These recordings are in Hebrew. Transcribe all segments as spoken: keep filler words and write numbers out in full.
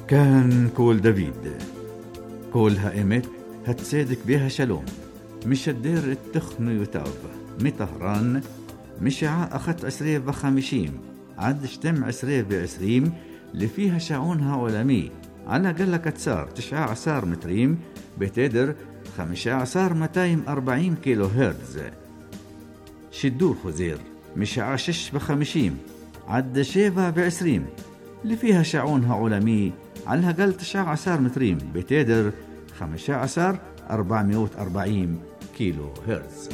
كان كول دافيد كول هائمت هتصدق بها شلوم مش الدير التخن يتاب مطهران مشاع أخت عسرية بخمشيم عد شتم عسرية بعسريم اللي فيها شعونها علمي على قلة كتسار تشعة عصار متريم بتدر خمشة عصار متايم أربعين كيلو هرتز. شدور خزير مشاع شش بخمشيم عد شيفا بعسريم اللي فيها شعونها علمي على قل تشعة عصار متريم بتدر خمشة عصار أربعمائة وأربعين كيلو هرتز.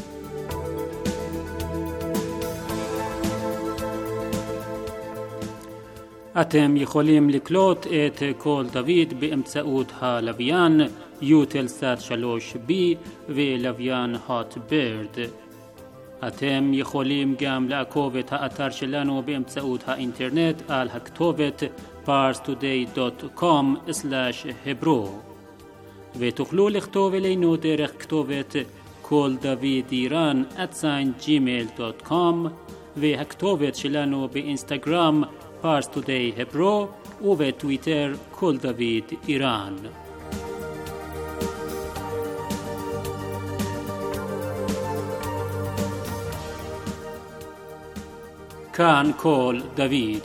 אתם יכולים לקלוט את קול דוד באמצעות הלוויין יוטלסאט שלוש בי ולוויין הוט בירד. אתם יכולים גם לעקוב את האתר שלנו באמצעות האינטרנט על הכתובת פארס טודיי דוט קום סלאש hebro ותוכלו לכתוב אלינו דרך כתובת קול דוד איראן at gmail דוט קום והכתובת שלנו באינסטגרם פארס טודיי hebro ובטוויטר קול דוד איראן. כאן קול דוד.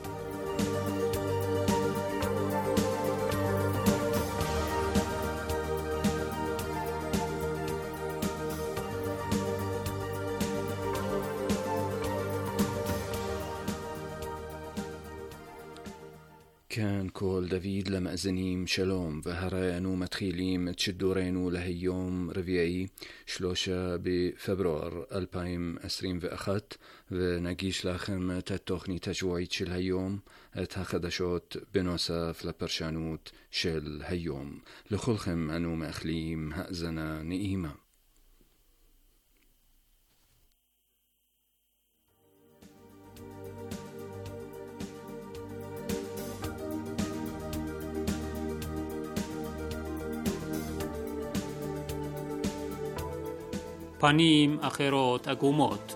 كان كول دافيد لمأزنيم شلوم وهرانو متخيليم تشدورينو لهيوم ربيعي شلوشة بفبراير ألفين وواحد ونجيش لخم تتوخني تجوعيت شل هيوم تخدشوت بنوسف لبرشانوت شل هيوم لخلخم أنو مأخليم هأزنا نئيمة. פנים אחרות עגומות.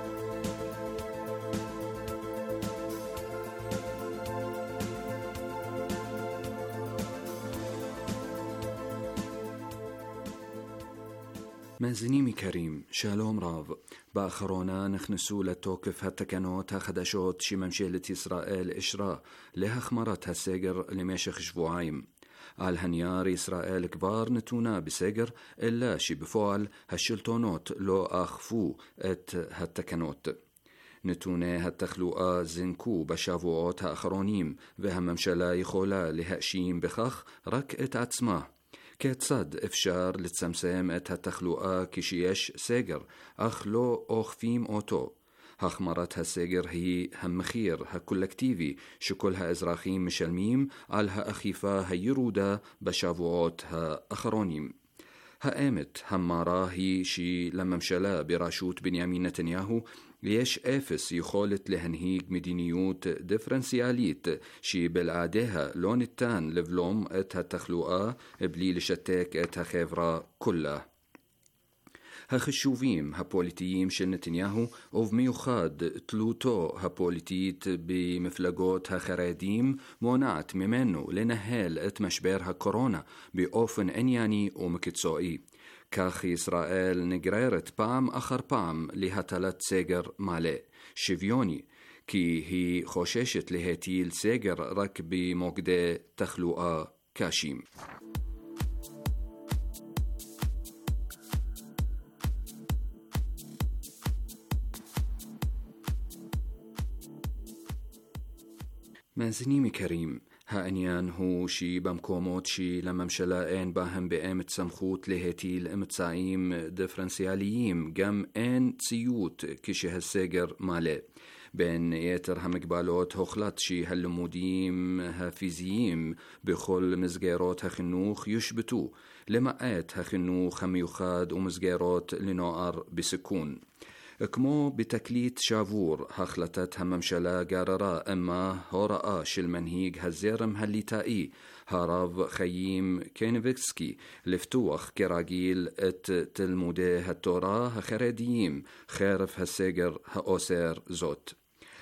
مازنيمي كريم شالوم راف بآخرونا نخنسو لتوقف هالتكنوت هخدشوت شي ممشيلة إسرائيل إشراء لها خمرت هالسيقر لميشخ شبوعايم على هنيار إسرائيل كبار نتونا بسجر إلا شي بفعل هالشلطونوت لو أخفو ات هالتكنوت نتونا هالتخلوقا زنكو بشافوعات هاخرونيم وهممشلا يخولا لهاشيم بخخ رك ات عتسماه كتصد افشار لتسمسام ات هالتخلوقا كشيش سجر أخلو أخفيم أوتو هخمرت هالسجر هي همخير هالكولكتيفي شكلها إزراخيم مشلميم علها أخيفة هيرودا بشافوعات هاخرونيم هامت همارا هي شي لما مشلا براشوت بنيامين نتنياهو ليش آفس يخولت لهنهيج مدينيوت ديفرنسياليت شي بالعادها لون التان لفلوم ات هالتخلوقا بلي لشتاك ات هخيفرا كلها هخشوفيم هابوليتيين شل نتنياهو وفميوخاد تلوتو هابوليتيت بمفلقوت هخراديم مونعت ممنو لنهال ات مشبير هكورونا بأوفن انياني ومكتسوئي كاخ إسرائيل نجريرت بام أخر بام لهتلت سيجر مالي شفيوني كي هي خوششت لهتيل سيجر رك بمقدة تخلوقا كاشيم. مازنيمي كريم هانيان هو شي بمكوموت شي لما مشلاقين باهم بقامة سمخوت لهتيل امتساعيم ديفرنسياليين قام ان تسيوت كشي هالساقر مالي بين ياتر همقبالوت هخلط شي هاللموديم هافيزيين بخل مزقيروت هخنوخ يشبتو لمقات هخنوخ هميوخاد ومزقيروت لنوار بسكون كمو بتكليت شافور هخلتت هممشلا قاررا اما هورا شلمنهيج هزيرم هالليتائي هاراف خييم كينفكسكي لفتوخ كراجيل ات تلموده هالتورا هخرديم خارف هالسيجر هاوسير زوت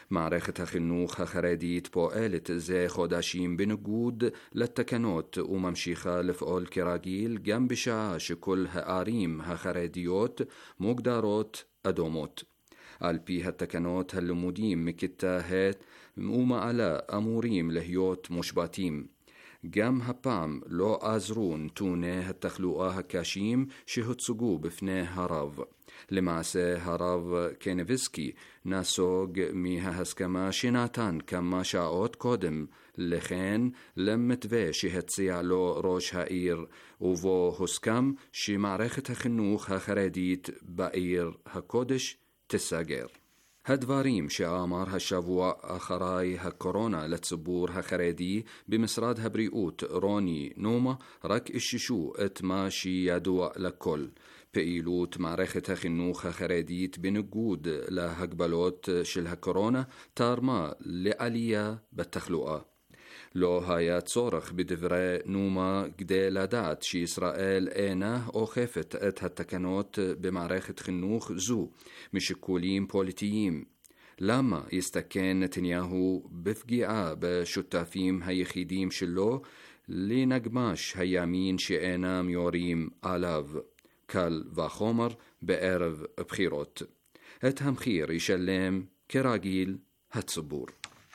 מערכת החינוך החרדית פועלת זה חודשים בניגוד לתקנות וממשיכה לפעול כרגיל גם בשעה שכל הערים החרדיות מוגדרות אדומות. על פי התקנות הלימודים מכיתה ה' ומעלה אמורים להיות מושבתים. גם הפעם לא עזרו נתוני התחלואה הקשים שהוצגו בפני הרב. למעשה הרב קניבסקי נסוג מההסכמה שנתן כמה שעות קודם לכן למתווה שהציע לו ראש העיר, ובו הוסכם שמערכת החינוך החרדית בעיר הקודש תסגר. הדברים שאמר השבוע אחרי הקורונה לציבור החרדי במשרד הבריאות רוני נומה רק איששו את מה שידוע לכל. פעילות מערכת החינוך החרדית בניגוד להגבלות של הקורונה תרמה לעלייה בתחלואה. לא היה צורך בדברי נומה כדי לדעת שישראל אינה אוכפת את התקנות במערכת חינוך זו משיקולים פוליטיים. למה יסתכן נתניהו בפגיעה בשותפים היחידים שלו לנגמש הימין שאינם יורים עליו? קל וחומר בערב בחירות. את המחיר ישלם כרגיל הציבור.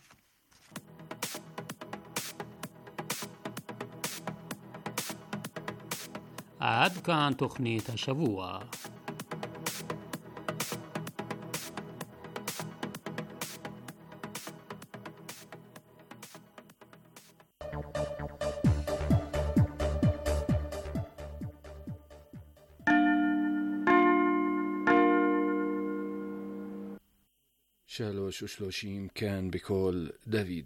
עד כאן תוכנית השבוע. שלוש ושלושים כאן בקול דוד.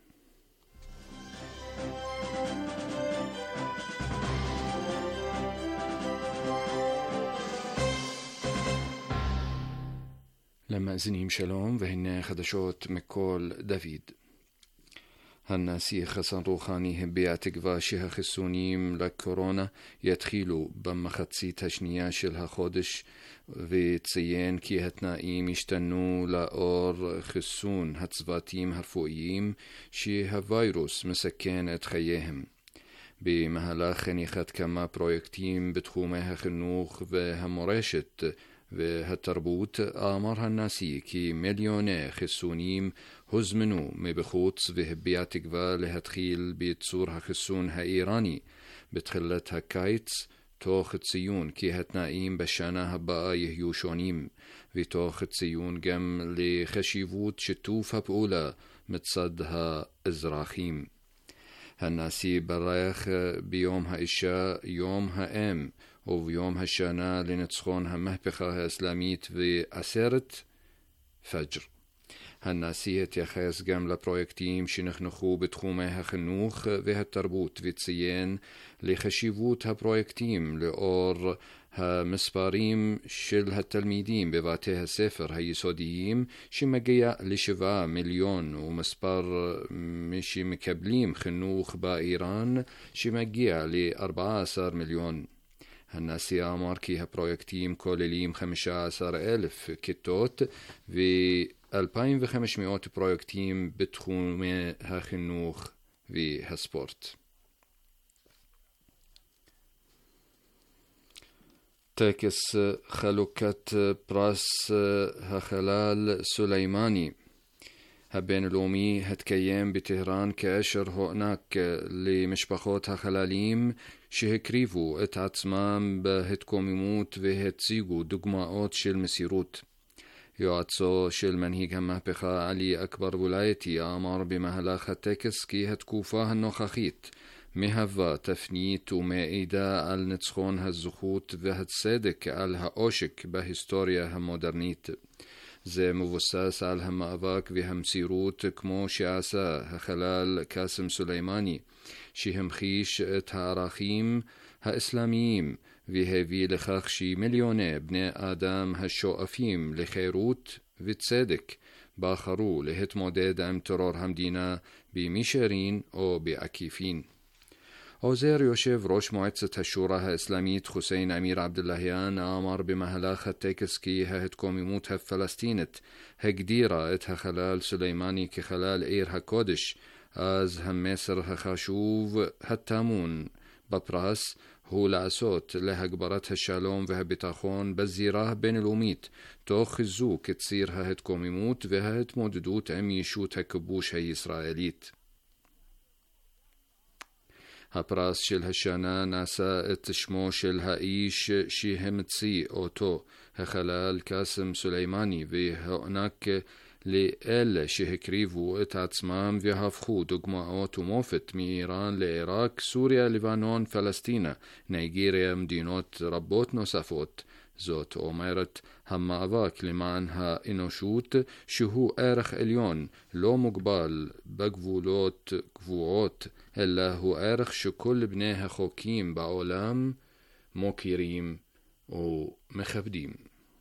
למאזינים שלום, והנה חדשות מקול דוד. הנשיא חסן רוחני הביע תקווה שהחיסונים לקורונה יתחילו במחצית השנייה של החודש, וציין כי התנאים השתנו לאור חיסון הצוותים הרפואיים שהווירוס מסכן את חייהם. במהלך חניכת כמה פרויקטים בתחומי החינוך והמורשת והתרבות אמר הנשיא כי מיליוני חיסונים הוזמנו מבחוץ, והביע תקווה להתחיל בייצור החיסון האיראני בתחילת הקיץ, תוך ציון כי התנאים בשנה הבאה יהיו שונים, ותוך ציון גם לחשיבות שיתוף הפעולה מצד האזרחים. הנשיא ברך ביום האישה, יום האם, וביום השנה לניצחון המהפכה האסלאמית ועשרת פג'ר. הנשיא התייחס גם לפרויקטים שנחנכו בתחומי החינוך והתרבות, וציין לחשיבות הפרויקטים לאור המספרים של התלמידים בבתי הספר היסודיים שמגיע לשבעה מיליון, ומספר שמקבלים חינוך באיראן שמגיע ל-ארבעה עשר מיליון. הנשיא אמר כי הפרויקטים כוללים חמישה עשר אלף כיתות ו-אלפיים וחמש מאות פרויקטים בתחומי החינוך והספורט. טקס חלוקת פרס החלל סולימני הבינלאומי התקיים בטהרן, כאשר הוענק למשפחות החללים שהקריבו את עצמם בהתקוממות והציגו דוגמאות של מסירות. יועצו של מנהיג המהפכה עלי אכבר וולייתי אמר במהלך הטקס כי התקופה הנוכחית מהווה תפנית ומעידה על ניצחון הזכות והצדק על העושק בהיסטוריה המודרנית. זה מבוסס על המאבק והמסירות כמו שעשה החלל קאסם סולימני, שהמחיש את הערכים האסלאמיים והביא לכך שמיליוני בני אדם השואפים לחירות וצדק בחרו להתמודד עם טרור המדינה במישרין או בעקיפין. עוזר יושב ראש מועצת השורא האסלאמית חוסיין אמיר עבדלהיאן אמר במהלך הטקס כי ההתקוממות הפלסטינית הגדירה את החלל סולימני כחלל עיר הקודש, אז המסר החשוב הטמון בפרס הוא לעשות להגברת השלום והביטחון בזירה הבינלאומית, תוך חיזוק ציר ההתקוממות וההתמודדות עם ישות הכיבוש הישראלית. הפרס של השנה נשא את שמו של האיש שהמציא אותו, החלל קאסם סולימני, והוענק לאלה שהקריבו את עצמם והפכו דוגמאות ומופת מאיראן לעיראק, סוריה, לבנון, פלסטינה, ניגריה, מדינות רבות נוספות. זאת אומרת, המאבק למען האנושות שהוא ערך עליון, לא מוגבל בגבולות קבועות, אלא הוא ערך שכל בני החוקים בעולם מוכירים ומכבדים.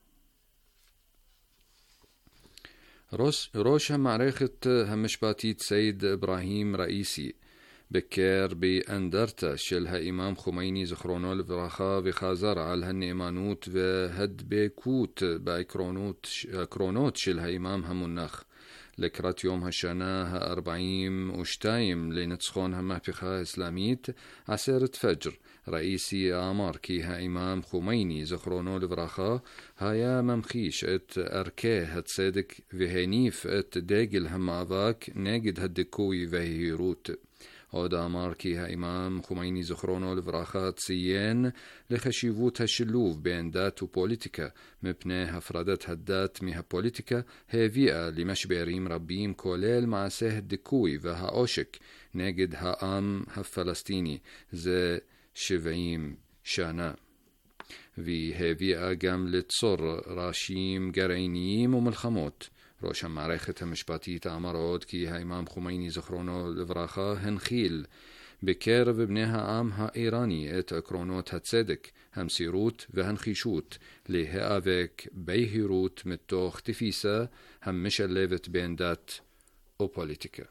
ראש, ראש המערכת המשפטית סייד אברהים ראיסי בקר באנדרטה של האימאם חומייני זכרונו לברכה וחזר על הנאמנות והדבקות בעקרונות של האימאם המונח. לקראת יום השנה ה-ארבעים ושתיים לניצחון המהפכה האסלאמית, עשרת פג'ר, ראיסי אמר כי האימאם חומייני זכרונו לברכה היה ממחיש את ערכי הצדק והניף את דגל המאבק נגד הדיכוי וההירות. עוד אמר כי האימאם חומייני זכרונו לברכה ציין לחשיבות השילוב בין דת ופוליטיקה, מפני הפרדת הדת מהפוליטיקה הביאה למשברים רבים כולל מעשה הדיכוי והעושק נגד העם הפלסטיני זה שבעים שנה, והביאה גם לצור ראשים גרעיניים ומלחמות. ראש המערכת המשפטית אמר עוד כי האימאם חומייני זכרונו לברכה הנחיל בקרב בני העם האיראני את עקרונות הצדק, המסירות והנחישות להיאבק בהירות מתוך תפיסה המשלבת בין דת ופוליטיקה.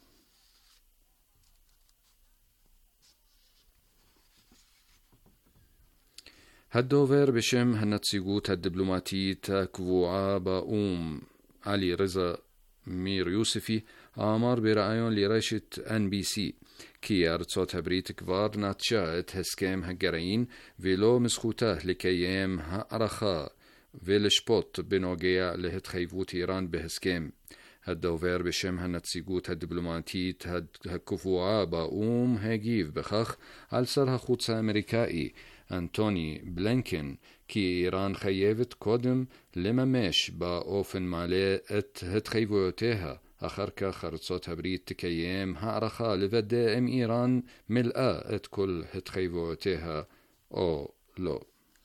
הדובר בשם הנציגות הדיפלומטית הקבועה באום עלי רזה מיר יוספי אמר בראיון לרשת אן בי סי כי ארצות הברית כבר נטשה את הסכם הגרעין ולא מזכותה לקיים הערכה ולשפוט בנוגע להתחייבות איראן בהסכם. הדובר בשם הנציגות הדיפלומטית הקבועה באום הגיב בכך על שר החוץ האמריקאי אנטוני בלינקן כי איראן חייבת קודם לממש באופן מלא את התחייבויותיה, אחר כך ארצות הברית תקיים הערכה לוודא אם איראן מלאה את כל התחייבויותיה או לא.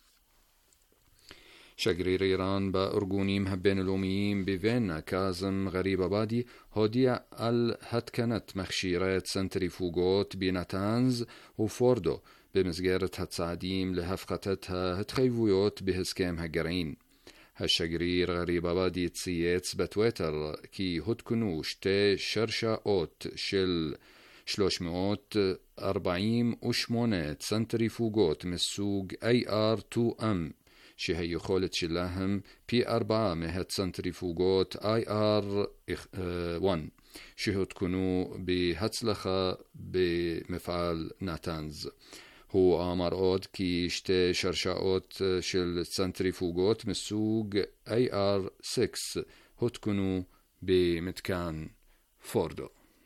שגריר איראן בארגונים הבינלאומיים בווינה קאזם גריב עבאדי הודיע על התקנת מכשירי צנטריפוגות בנתנז ופורדו במסגרת הצעדים להפחתת ההתחייבויות בהסכם הגרעין. השגריר גריב עבאדי צייץ בטוויטר כי הותקנו שתי שרשאות של שלוש מאות ארבעים ושמונה צנטריפוגות מסוג איי אר טו אם שהיכולת שלהם פי ארבעה מהצנטריפוגות איי אר אחת שהותקנו בהצלחה במפעל נתנז. הוא אמר עוד כי שתי שרשאות של צנטריפוגות מסוג איי אר שש הותקנו במתקן פורדו.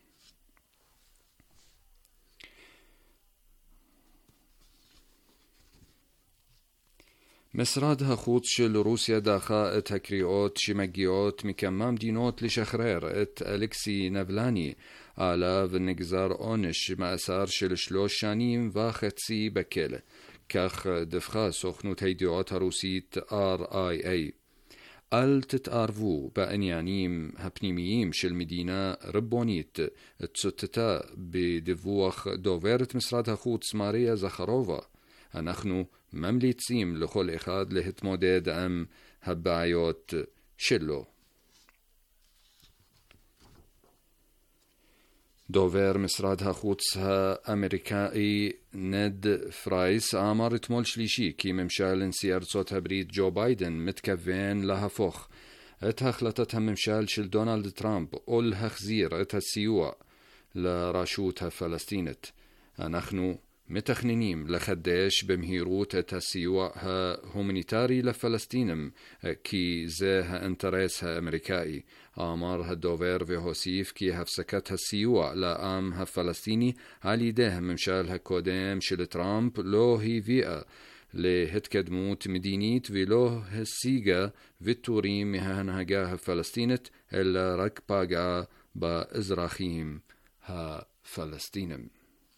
משרד החוץ של רוסיה דחה את הקריאות שמגיעות מכמה מדינות לשחרר את אלכסי נבלני, עליו נגזר עונש מאסר של שלוש שנים וחצי בכלא. כך דווחה סוכנות הידיעות הרוסית אר איי איי. אל תתערבו בעניינים הפנימיים של מדינה ריבונית, צוטטה בדיווח דוברת משרד החוץ מריה זכרובה. אנחנו ממליצים לכל אחד להתמודד עם הבעיות שלו. דובר משרד החוץ האמריקאי נד פרייס אמר אתמול שלישי כי ממשל נשיא ארצות הברית ג'ו ביידן מתכוון להפוך את החלטת הממשל של דונלד טראמפ או להחזיר את הסיוע לרשות הפלסטינית. אנחנו מתכננים לחדש במהירות את הסיוע ההומניטרי לפלסטינים כי זה האינטרס האמריקאי, אמר הדובר והוסיף כי הפסקת הסיוע לעם הפלסטיני על ידי הממשל הקודם של טראמפ לא הביאה להתקדמות מדינית ולא השיגה ויתורים מההנהגה הפלסטינית אלא רק פגעה באזרחים הפלסטינים.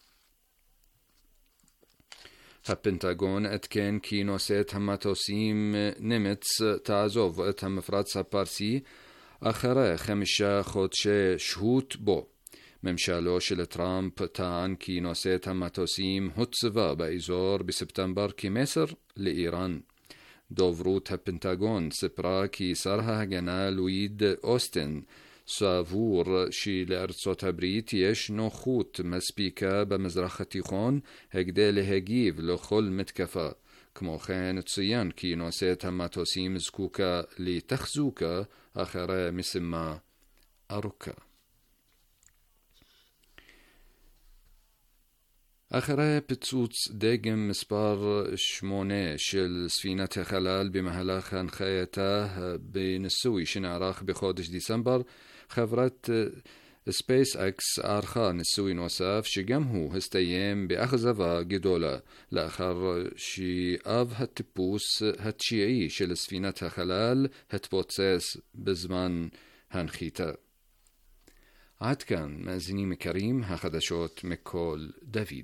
הפנטגון עדכן כי נושאת המטוסים נימץ תעזוב את המפרץ הפרסי אחרי חמישה חודשי שהות בו. ממשלו של טראמפ טען כי נושאת המטוסים הוצבה באזור בספטמבר כמסר לאיראן. דוברות הפנטגון סיפרה כי שר ההגנה לואיד אוסטין סבור שלארצות הברית יש נוחות מספיקה במזרח התיכון כדי להגיב לכל מתקפה. כמו כן ציין כי נושאת המטוסים זקוקה לתחזוקה אחרי משימה ארוכה. אחרי פיצוץ דגם מספר שמונה של ספינת החלל במהלך הנחייתה בניסוי שנערך בחודש דצמבר, חברת ספייס אקס ערכה ניסוי נוסף שגם הוא הסתיים באכזבה גדולה לאחר שאב הטיפוס התשיעי של ספינת החלל התפוצץ בזמן הנחיתה. עד כאן מאזינים יקרים, החדשות מכל דוד.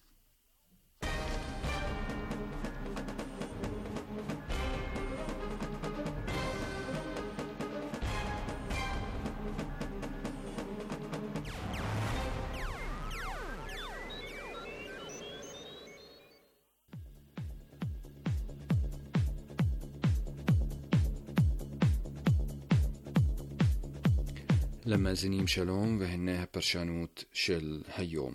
למאזינים שלום, והנה הפרשנות של היום.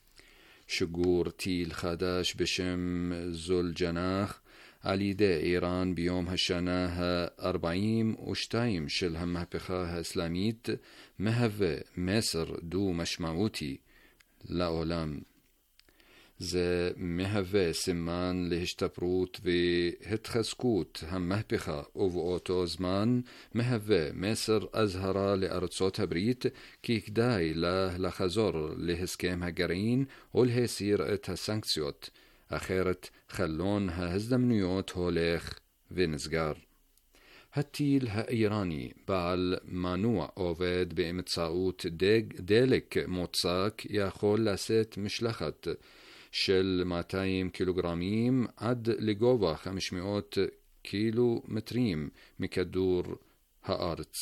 שיגור טיל חדש בשם זולג'נאח על ידי איראן ביום השנה ה-ארבעים ושתיים של המהפכה האסלאמית מהווה מסר דו משמעותי לעולם. זה מהווה סימן להשתפרות והתחזקות המהפכה, ובאותו זמן מהווה מסר אזהרה לארצות הברית כי כדאי לה לחזור להסכם הגרעין ולהסיר את הסנקציות, אחרת חלון ההזדמנויות הולך ונסגר. הטיל האיראני בעל מנוע עובד באמצעות דלק מוצק יכול לשאת משלחת של מאתיים קילוגרמים עד לגובה חמש מאות קילומטרים מכדור הארץ.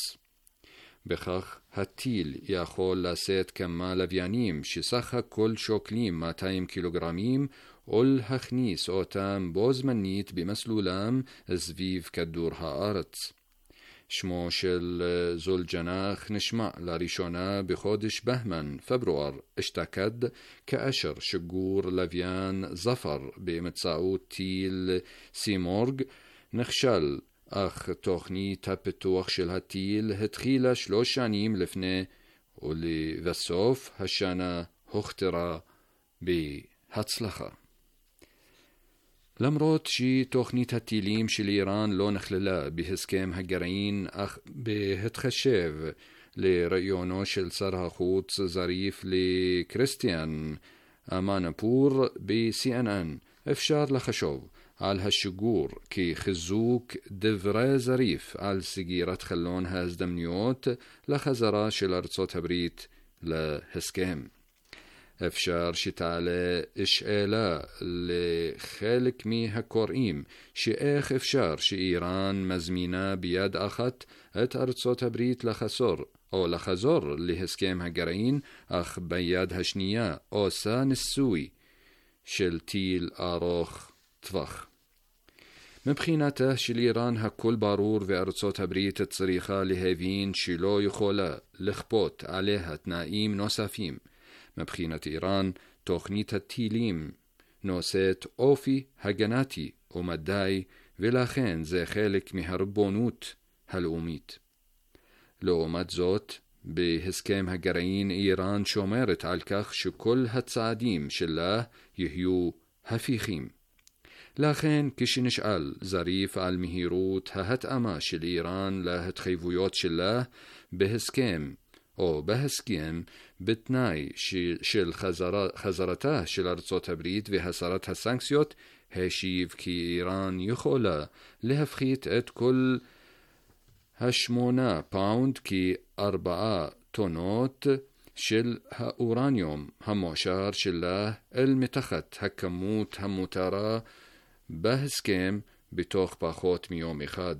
בכך הטיל יכול לשאת כמה לוויינים שסך הכל שוקלים מאתיים קילוגרמים ולהכניס אותם בו זמנית במסלולם סביב כדור הארץ. שמו של זולג'נאח נשמע לראשונה בחודש בהמן, פברואר אשתקד, כאשר שיגור לוויין זפר באמצעות טיל סימורג נכשל, אך תוכנית הפיתוח של הטיל התחילה שלוש שנים לפני, ולבסוף השנה הוכתרה בהצלחה. למרות שתוכנית הטילים של איראן לא נכללה בהסכם הגרעין, אך בהתחשב לרעיונו של שר החוץ זריף לקריסטיאן אמנפור ב-סי אן אן, אפשר לחשוב על השיגור כחיזוק דברי זריף על סגירת חלון ההזדמנויות לחזרה של ארצות הברית להסכם. אפשר שתעלה שאלה לחלק מהקוראים שאיך אפשר שאיראן מזמינה ביד אחת את ארצות הברית לחזור או לחזור להסכם הגרעין, אך ביד השנייה עושה ניסוי של טיל ארוך טווח. מבחינתה של איראן הכל ברור, וארצות הברית צריכה להבין שלא יכולה לכפות עליה תנאים נוספים מבחינת איראן, תוכנית הטילים נושאת אופי הגנתי ומדי, ולכן זה חלק מהריבונות הלאומית. לעומת זאת, בהסכם הגרעין איראן שומרת על כך שכל הצעדים שלה יהיו הפיכים. לכן כשנשאל זריף על מהירות ההתאמה של איראן להתחייבויות שלה בהסכם או בהסכם בתנאי של חזרה, חזרתה של ארצות הברית והסרת הסנקציות, השיב כי איראן יכולה להפחית את כל השמונה פאונד כארבעה טונות של האורניום המועשר שלה אל מתחת הכמות המותרה בהסכם בתוך פחות מיום אחד.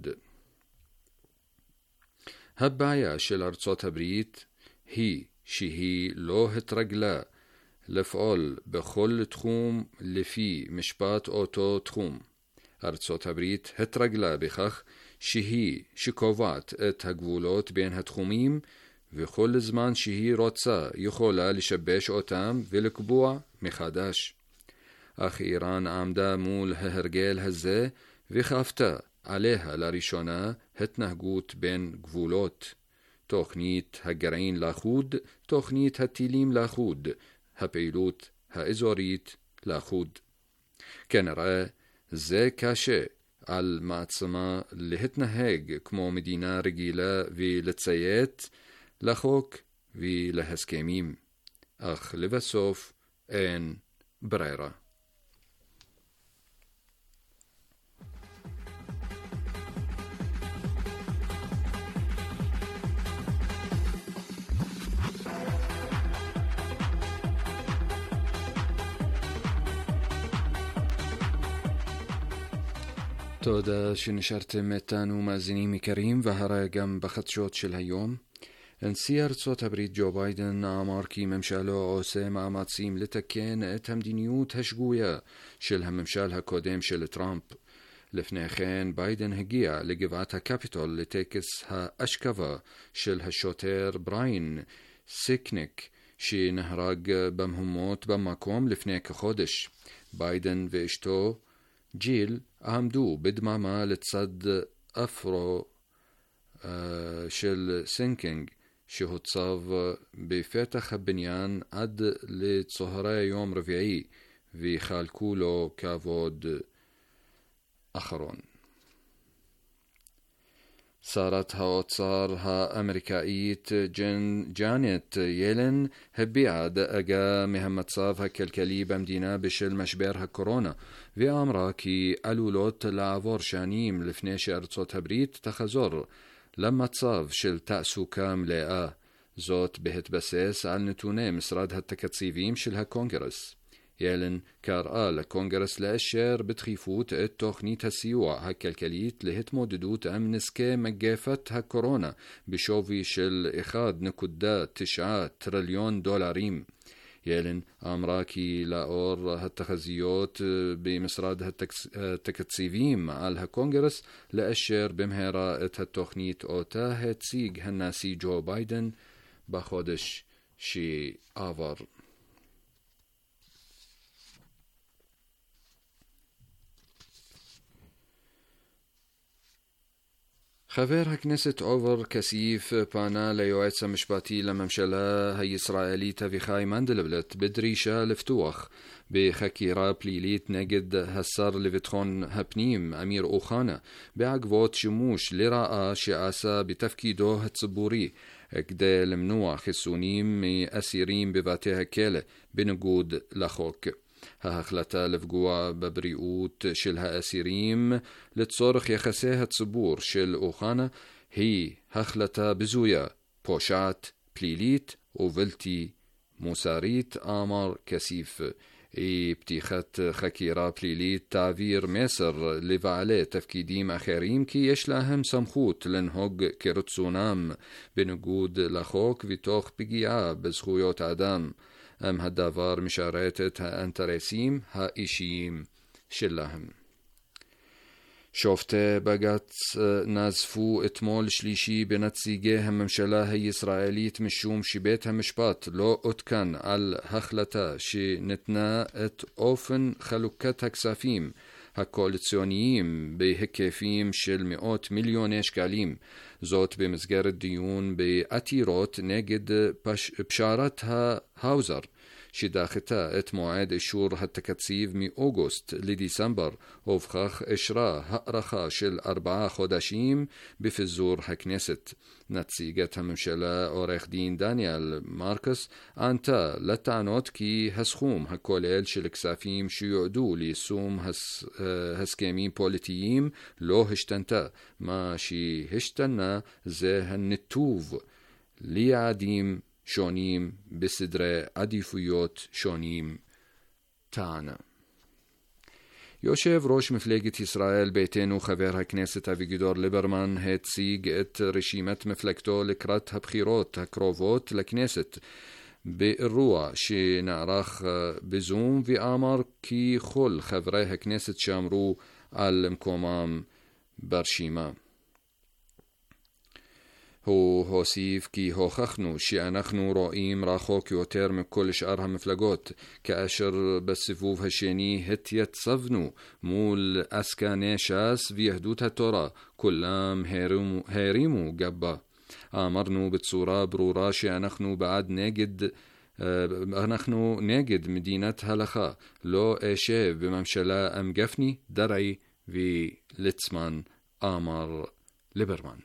הבעיה של ארצות הברית היא שהיא לא התרגלה לפעול בכל תחום לפי משפט אותו תחום. ארצות הברית התרגלה בכך שהיא שקובעת את הגבולות בין התחומים, וכל זמן שהיא רוצה יכולה לשבש אותם ולקבוע מחדש. אך איראן עמדה מול ההרגל הזה וחפתה עליה לראשונה התנהגות בין גבולות. תוכנית הגרעין לחוד, תוכנית הטילים לחוד, הפעילות האזורית לחוד. כנראה זה קשה על מעצמה להתנהג כמו מדינה רגילה ולציית לחוק ולהסכמים, אך לבסוף אין ברירה. תודה שנשארתם איתנו מאזינים יקרים, והרי גם בחדשות של היום. נשיא ארצות הברית ג'ו ביידן אמר כי ממשלו עושה מאמצים לתקן את המדיניות השגויה של הממשל הקודם של טראמפ. לפני כן ביידן הגיע לגבעת הקפיטול לטקס האשכבה של השוטר בריין סיקניק שנהרג במהומות במקום לפני כחודש. ביידן ואשתו ג'יל עמדו בדממה לצד אפרו uh, של סינקינג שהוצב בפתח הבניין עד לצהרי יום רביעי, וחלקו לו כבוד אחרון. שרת האוצר האמריקאית ג'ן, ג'אנט ילן הביעה דאגה מהמצב הכלכלי במדינה בשל משבר הקורונה, ואמרה כי עלולות לעבור שנים לפני שארצות הברית תחזור למצב של תעסוקה מלאה, זאת בהתבסס על נתוני משרד התקציבים של הקונגרס. ילן קראה לקונגרס לאשר בדחיפות את תוכנית הסיוע הכלכלית להתמודדות עם נזקי מגפת הקורונה בשווי של אחד נקודה תשע טריליון דולרים. ילן אמרה כי לאור התחזיות במשרד התקציבים על הקונגרס לאשר במהרה את התוכנית אותה הציג הנשיא ג'ו ביידן בחודש שעבר. חבר הכנסת עופר כסיף פנה ליועץ המשפטי לממשלה הישראלית אביחי מנדלבליט בדרישה לפתוח בחקירה פלילית נגד השר לביטחון הפנים אמיר אוחנה בעקבות שימוש לרעה שעשה בתפקידו הציבורי כדי למנוע חיסונים מאסירים בבתי הכלא בניגוד לחוק. ההחלטה לפגוע בבריאות של האסירים לצורך יחסי הציבור של אוחנה היא החלטה בזויה, פושעת, פלילית ובלתי מוסרית, אמר כסיף. אי פתיחת חקירה פלילית תעביר מסר לבעלי תפקידים אחרים כי יש להם סמכות לנהוג כרצונם בניגוד לחוק ותוך פגיעה בזכויות האדם. אם הדבר משרת את האינטרסים האישיים שלהם. שופטי בג"ץ נזפו אתמול שלישי בנציגי הממשלה הישראלית משום שבית המשפט לא עודכן על החלטה שנתנה את אופן חלוקת הכספים הקואליציוניים בהיקפים של מאות מיליוני שקלים, זאת במסגרת דיון בעתירות נגד פש... פשרת ההאוזר שדחתה את מועד אישור התקציב מאוגוסט לדיסמבר, ובכך אישרה הארכה של ארבעה חודשים בפיזור הכנסת. נציגת הממשלה עורך דין דניאל מרקס ענתה לטענות כי הסכום הכולל של כספים שיועדו ליישום הס... הסכמים פוליטיים לא השתנתה, מה שהשתנה זה הניתוב ליעדים שונים בסדרי עדיפויות שונים. טענה יושב ראש מפלגת ישראל ביתנו חבר הכנסת אביגדור ליברמן הציג את רשימת מפלגתו לקראת הבחירות הקרובות לכנסת באירוע שנערך בזום, ואמר כי כל חברי הכנסת שאמרו על מקומם ברשימה. הוא הוסיף כי הוכחנו שאנחנו רואים רחוק יותר מכל שאר המפלגות, כאשר בסיבוב השני התייצבנו מול עסקני ש"ס ויהדות התורה, כולם הרימו, הרימו גבה. אמרנו בצורה ברורה שאנחנו בעד נגד, אנחנו נגד מדינת הלכה, לא אשב בממשלה עם גפני, דרעי וליצמן, אמר ליברמן.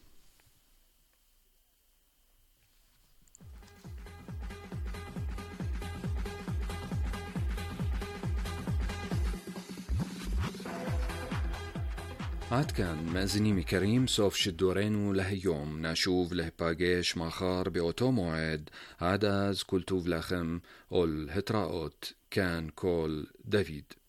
עד כאן מאזינים יקרים, סוף שידורנו להיום. נשוב להיפגש מחר באותו מועד. עד אז כל טוב לכם ולהתראות. כאן כל דוד.